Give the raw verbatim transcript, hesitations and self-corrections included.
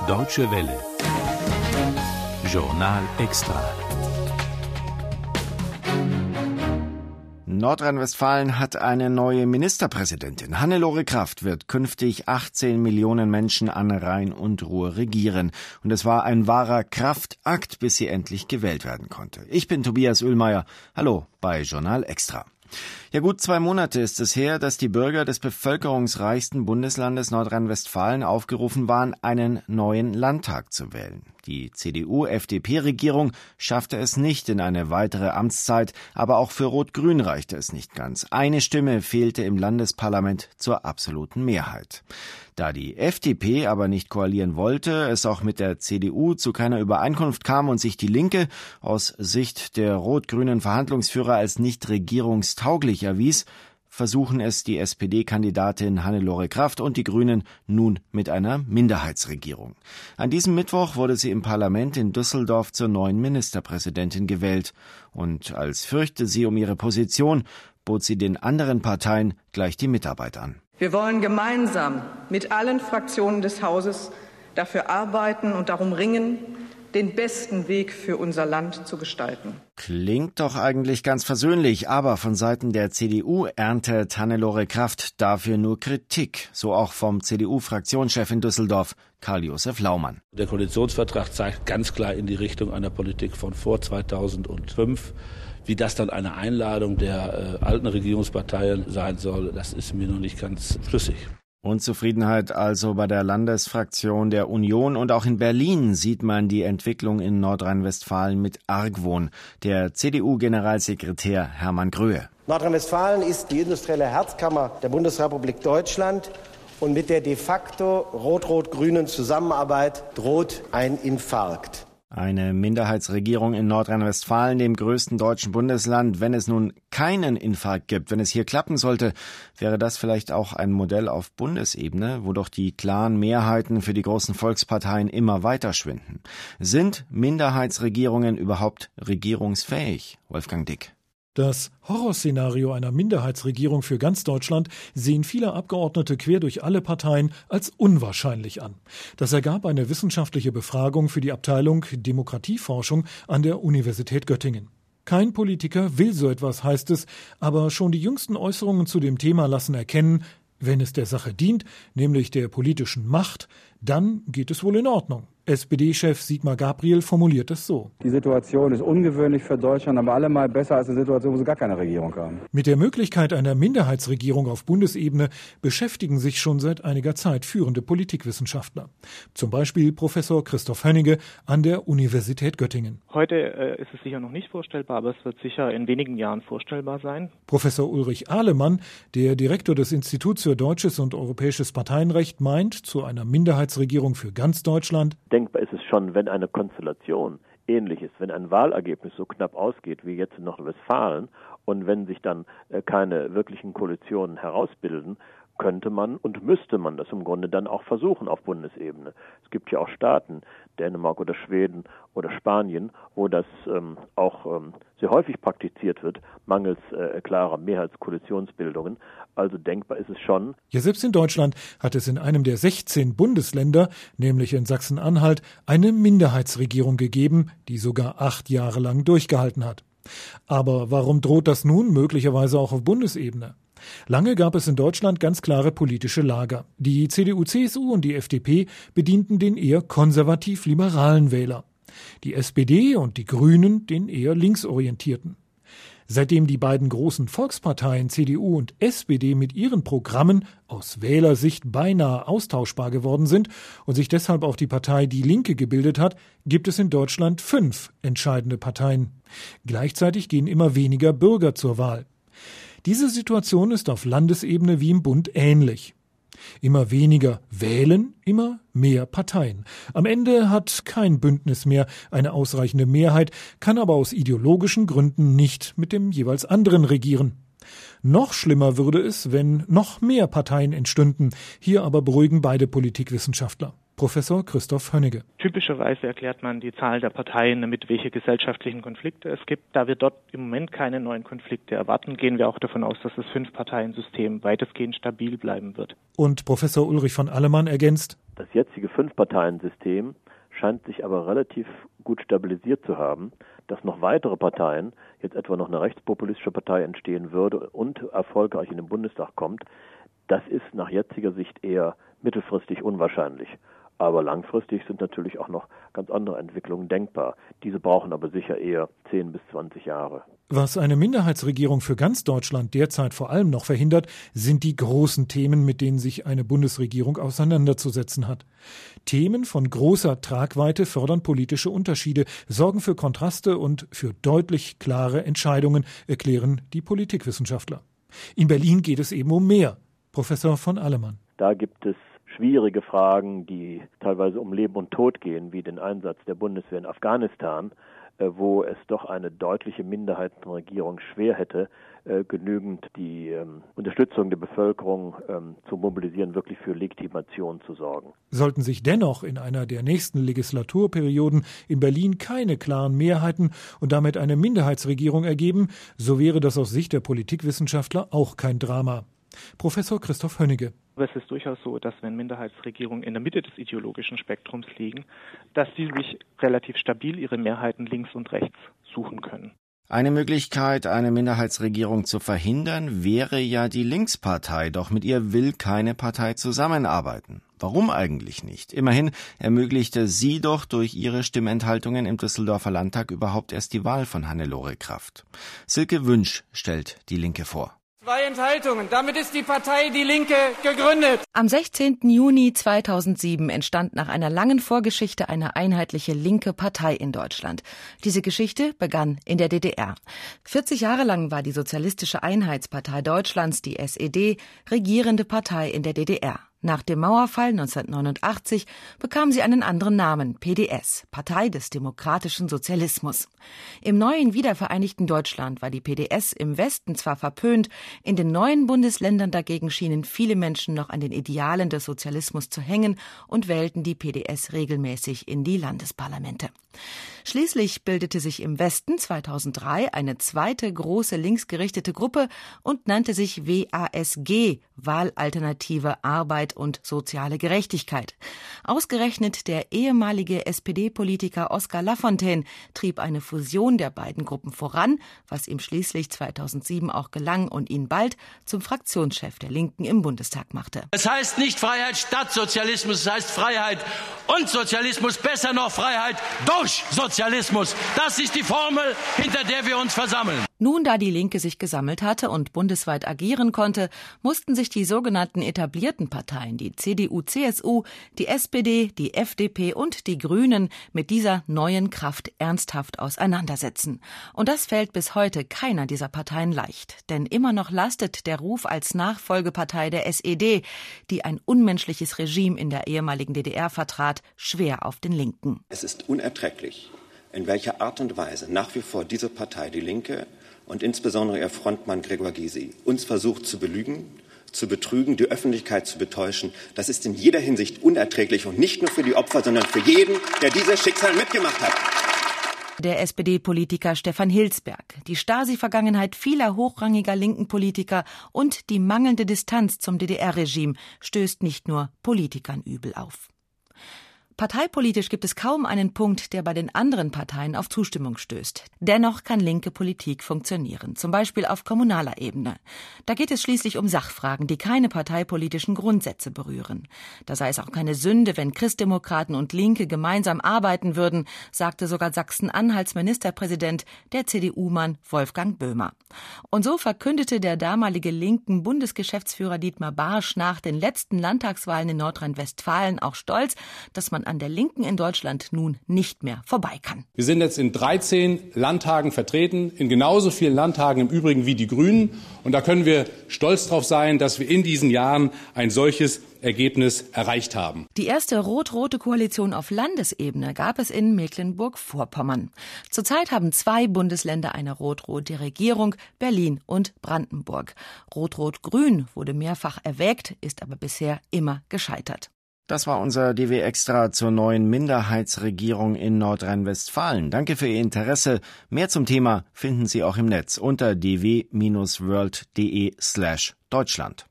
Deutsche Welle. Journal Extra. Nordrhein-Westfalen hat eine neue Ministerpräsidentin. Hannelore Kraft wird künftig achtzehn Millionen Menschen an Rhein und Ruhr regieren. Und es war ein wahrer Kraftakt, bis sie endlich gewählt werden konnte. Ich bin Tobias Oehlmeier. Hallo bei Journal Extra. Ja, gut zwei Monate ist es her, dass die Bürger des bevölkerungsreichsten Bundeslandes Nordrhein-Westfalen aufgerufen waren, einen neuen Landtag zu wählen. Die C D U-F D P-Regierung schaffte es nicht in eine weitere Amtszeit, aber auch für Rot-Grün reichte es nicht ganz. Eine Stimme fehlte im Landesparlament zur absoluten Mehrheit. Da die F D P aber nicht koalieren wollte, es auch mit der C D U zu keiner Übereinkunft kam und sich die Linke aus Sicht der rot-grünen Verhandlungsführer als nicht regierungstauglich erwies, versuchen es die S P D-Kandidatin Hannelore Kraft und die Grünen nun mit einer Minderheitsregierung. An diesem Mittwoch wurde sie im Parlament in Düsseldorf zur neuen Ministerpräsidentin gewählt. Und als fürchte sie um ihre Position, bot sie den anderen Parteien gleich die Mitarbeit an. Wir wollen gemeinsam mit allen Fraktionen des Hauses dafür arbeiten und darum ringen, den besten Weg für unser Land zu gestalten. Klingt doch eigentlich ganz versöhnlich, aber von Seiten der C D U erntet Hannelore Kraft dafür nur Kritik, so auch vom C D U-Fraktionschef in Düsseldorf, Karl-Josef Laumann. Der Koalitionsvertrag zeigt ganz klar in die Richtung einer Politik von vor zweitausendfünf. Wie das dann eine Einladung der äh, alten Regierungsparteien sein soll, das ist mir noch nicht ganz schlüssig. Unzufriedenheit also bei der Landesfraktion der Union, und auch in Berlin sieht man die Entwicklung in Nordrhein-Westfalen mit Argwohn. Der C D U-Generalsekretär Hermann Gröhe. Nordrhein-Westfalen ist die industrielle Herzkammer der Bundesrepublik Deutschland, und mit der de facto rot-rot-grünen Zusammenarbeit droht ein Infarkt. Eine Minderheitsregierung in Nordrhein-Westfalen, dem größten deutschen Bundesland. Wenn es nun keinen Infarkt gibt, wenn es hier klappen sollte, wäre das vielleicht auch ein Modell auf Bundesebene, wo doch die klaren Mehrheiten für die großen Volksparteien immer weiter schwinden. Sind Minderheitsregierungen überhaupt regierungsfähig? Wolfgang Dick. Das Horrorszenario einer Minderheitsregierung für ganz Deutschland sehen viele Abgeordnete quer durch alle Parteien als unwahrscheinlich an. Das ergab eine wissenschaftliche Befragung für die Abteilung Demokratieforschung an der Universität Göttingen. Kein Politiker will so etwas, heißt es, aber schon die jüngsten Äußerungen zu dem Thema lassen erkennen, wenn es der Sache dient, nämlich der politischen Macht, dann geht es wohl in Ordnung. S P D-Chef Sigmar Gabriel formuliert es so. Die Situation ist ungewöhnlich für Deutschland, aber allemal besser als eine Situation, wo sie gar keine Regierung haben. Mit der Möglichkeit einer Minderheitsregierung auf Bundesebene beschäftigen sich schon seit einiger Zeit führende Politikwissenschaftler. Zum Beispiel Professor Christoph Hönnige an der Universität Göttingen. Heute äh, ist es sicher noch nicht vorstellbar, aber es wird sicher in wenigen Jahren vorstellbar sein. Professor Ulrich Ahlemann, der Direktor des Instituts für Deutsches und Europäisches Parteienrecht, meint, zu einer Minderheitsregierung für ganz Deutschland: Denkbar ist es schon, wenn eine Konstellation ähnlich ist, wenn ein Wahlergebnis so knapp ausgeht wie jetzt in Nordrhein-Westfalen und wenn sich dann äh, keine wirklichen Koalitionen herausbilden, könnte man und müsste man das im Grunde dann auch versuchen auf Bundesebene. Es gibt ja auch Staaten, Dänemark oder Schweden oder Spanien, wo das ähm, auch ähm, sehr häufig praktiziert wird, mangels äh, klarer Mehrheitskoalitionsbildungen. Also denkbar ist es schon. Ja, selbst in Deutschland hat es in einem der sechzehn Bundesländer, nämlich in Sachsen-Anhalt, eine Minderheitsregierung gegeben, die sogar acht Jahre lang durchgehalten hat. Aber warum droht das nun möglicherweise auch auf Bundesebene? Lange gab es in Deutschland ganz klare politische Lager. Die C D U C S U und die F D P bedienten den eher konservativ-liberalen Wähler. Die S P D und die Grünen den eher linksorientierten. Seitdem die beiden großen Volksparteien C D U und S P D mit ihren Programmen aus Wählersicht beinahe austauschbar geworden sind und sich deshalb auch die Partei Die Linke gebildet hat, gibt es in Deutschland fünf entscheidende Parteien. Gleichzeitig gehen immer weniger Bürger zur Wahl. Diese Situation ist auf Landesebene wie im Bund ähnlich. Immer weniger wählen, immer mehr Parteien. Am Ende hat kein Bündnis mehr eine ausreichende Mehrheit, kann aber aus ideologischen Gründen nicht mit dem jeweils anderen regieren. Noch schlimmer würde es, wenn noch mehr Parteien entstünden. Hier aber beruhigen beide Politikwissenschaftler. Professor Christoph Hönnige. Typischerweise erklärt man die Zahl der Parteien damit, welche gesellschaftlichen Konflikte es gibt. Da wir dort im Moment keine neuen Konflikte erwarten, gehen wir auch davon aus, dass das Fünf-Parteien-System weitestgehend stabil bleiben wird. Und Professor Ulrich von Ahlemann ergänzt: Das jetzige fünf Fünf-Parteien-System scheint sich aber relativ gut stabilisiert zu haben, dass noch weitere Parteien, jetzt etwa noch eine rechtspopulistische Partei entstehen würde und erfolgreich in den Bundestag kommt, das ist nach jetziger Sicht eher mittelfristig unwahrscheinlich. Aber langfristig sind natürlich auch noch ganz andere Entwicklungen denkbar. Diese brauchen aber sicher eher zehn bis zwanzig Jahre. Was eine Minderheitsregierung für ganz Deutschland derzeit vor allem noch verhindert, sind die großen Themen, mit denen sich eine Bundesregierung auseinanderzusetzen hat. Themen von großer Tragweite fördern politische Unterschiede, sorgen für Kontraste und für deutlich klare Entscheidungen, erklären die Politikwissenschaftler. In Berlin geht es eben um mehr. Professor von Allemann. Da gibt es schwierige Fragen, die teilweise um Leben und Tod gehen, wie den Einsatz der Bundeswehr in Afghanistan, wo es doch eine deutliche Minderheitenregierung schwer hätte, genügend die ähm, Unterstützung der Bevölkerung ähm, zu mobilisieren, wirklich für Legitimation zu sorgen. Sollten sich dennoch in einer der nächsten Legislaturperioden in Berlin keine klaren Mehrheiten und damit eine Minderheitsregierung ergeben, so wäre das aus Sicht der Politikwissenschaftler auch kein Drama. Professor Christoph Hönnige. Es ist durchaus so, dass wenn Minderheitsregierungen in der Mitte des ideologischen Spektrums liegen, dass sie sich relativ stabil ihre Mehrheiten links und rechts suchen können. Eine Möglichkeit, eine Minderheitsregierung zu verhindern, wäre ja die Linkspartei, doch mit ihr will keine Partei zusammenarbeiten. Warum eigentlich nicht? Immerhin ermöglichte sie doch durch ihre Stimmenthaltungen im Düsseldorfer Landtag überhaupt erst die Wahl von Hannelore Kraft. Silke Wünsch stellt die Linke vor. Zwei Enthaltungen. Damit ist die Partei Die Linke gegründet. Am sechzehnten Juni zweitausendsieben entstand nach einer langen Vorgeschichte eine einheitliche linke Partei in Deutschland. Diese Geschichte begann in der D D R. vierzig Jahre lang war die Sozialistische Einheitspartei Deutschlands, die S E D, regierende Partei in der D D R. Nach dem Mauerfall neunzehnhundertneunundachtzig bekam sie einen anderen Namen, P D S, Partei des demokratischen Sozialismus. Im neuen wiedervereinigten Deutschland war die P D S im Westen zwar verpönt, in den neuen Bundesländern dagegen schienen viele Menschen noch an den Idealen des Sozialismus zu hängen und wählten die P D S regelmäßig in die Landesparlamente. Schließlich bildete sich im Westen zweitausenddrei eine zweite große linksgerichtete Gruppe und nannte sich W A S G, Wahlalternative Arbeit und soziale Gerechtigkeit. Ausgerechnet der ehemalige S P D-Politiker Oskar Lafontaine trieb eine Fusion der beiden Gruppen voran, was ihm schließlich zweitausendsieben auch gelang und ihn bald zum Fraktionschef der Linken im Bundestag machte. Es heißt nicht Freiheit statt Sozialismus, es heißt Freiheit und Sozialismus, besser noch Freiheit durch Sozialismus. Das ist die Formel, hinter der wir uns versammeln. Nun, da die Linke sich gesammelt hatte und bundesweit agieren konnte, mussten sich die sogenannten etablierten Parteien, die C D U C S U, die S P D, die F D P und die Grünen mit dieser neuen Kraft ernsthaft auseinandersetzen. Und das fällt bis heute keiner dieser Parteien leicht. Denn immer noch lastet der Ruf als Nachfolgepartei der S E D, die ein unmenschliches Regime in der ehemaligen D D R vertrat, schwer auf den Linken. Es ist unerträglich, in welcher Art und Weise nach wie vor diese Partei, die Linke, und insbesondere ihr Frontmann Gregor Gysi uns versucht zu belügen, zu betrügen, die Öffentlichkeit zu betäuschen. Das ist in jeder Hinsicht unerträglich und nicht nur für die Opfer, sondern für jeden, der dieses Schicksal mitgemacht hat. Der S P D-Politiker Stefan Hilsberg, die Stasi-Vergangenheit vieler hochrangiger linken Politiker und die mangelnde Distanz zum D D R-Regime stößt nicht nur Politikern übel auf. Parteipolitisch gibt es kaum einen Punkt, der bei den anderen Parteien auf Zustimmung stößt. Dennoch kann linke Politik funktionieren, zum Beispiel auf kommunaler Ebene. Da geht es schließlich um Sachfragen, die keine parteipolitischen Grundsätze berühren. Da sei es auch keine Sünde, wenn Christdemokraten und Linke gemeinsam arbeiten würden, sagte sogar Sachsen-Anhalts Ministerpräsident, der C D U-Mann Wolfgang Böhmer. Und so verkündete der damalige linken Bundesgeschäftsführer Dietmar Barsch nach den letzten Landtagswahlen in Nordrhein-Westfalen auch stolz, dass man an der Linken in Deutschland nun nicht mehr vorbei kann. Wir sind jetzt in dreizehn Landtagen vertreten, in genauso vielen Landtagen im Übrigen wie die Grünen. Und da können wir stolz darauf sein, dass wir in diesen Jahren ein solches Ergebnis erreicht haben. Die erste rot-rote Koalition auf Landesebene gab es in Mecklenburg-Vorpommern. Zurzeit haben zwei Bundesländer eine rot-rote Regierung, Berlin und Brandenburg. Rot-rot-grün wurde mehrfach erwägt, ist aber bisher immer gescheitert. Das war unser D W Extra zur neuen Minderheitsregierung in Nordrhein-Westfalen. Danke für Ihr Interesse. Mehr zum Thema finden Sie auch im Netz unter d w Bindestrich world punkt d e slash Deutschland.